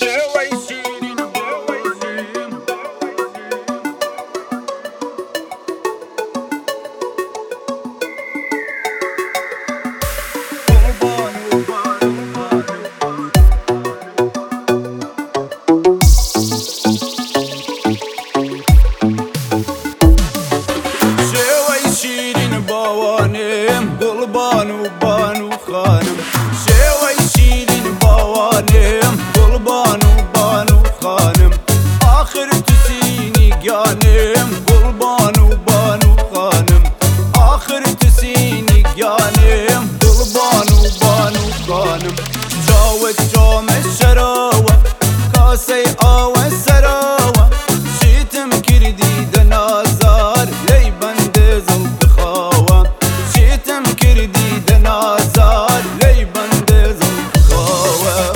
بانو بانو خانم شوی شیرین بوانم گل بانو بانو خانم آخر تو سینی گانم گل بانو بانو خانم آخر تو سینی گانم گل بانو بانو خانم جاوت جام شراوه کاسه آوه سراوه شیتم کردی دنازار لی بند زلق خواوه شیتم کردی دنازار لی بند زلق خواوه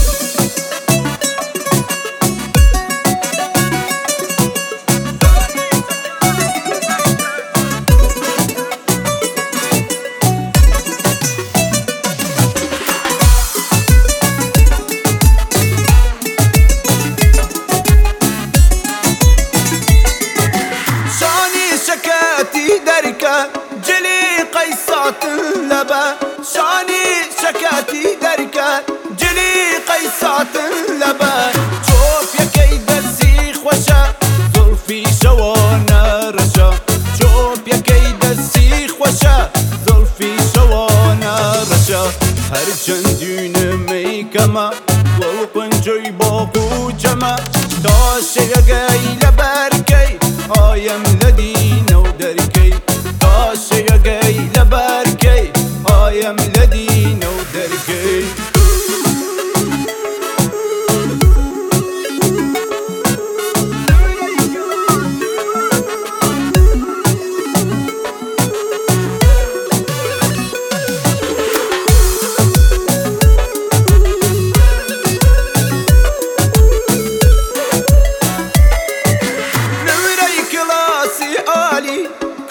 جلي قيصات لبا شاني شكاتي دركا جلي قيصات لبا شوف يا كيد السيخ وشا زلفي شوانا رشا شوف يا كيد السيخ وشا زلفي شوانا رشا هر جندين ميكما والقنجي باقو جما داش يا جاي لبركي آيم لدينا ودركي يا جاي لبركي آيم لدينا ودركي نمري كلاسي آلي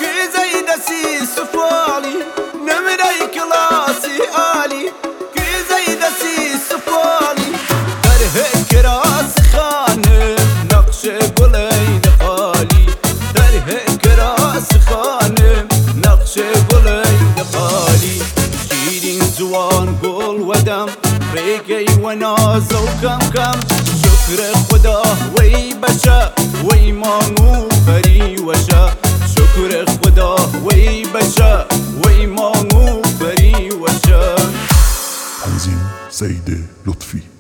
سفالي نمري كلاسي آلي كي زيد سي سفالي درهك راس خانم نقش قلي دقالي درهك راس خانم نقش قلي دقالي شيرين زوان قول ودم ريقي وناز وكم كم شكر خداه وي بشا وي مانو فري وشا شكر خدا وی بشا وی مانو بری وشا تنظیم سید لطفی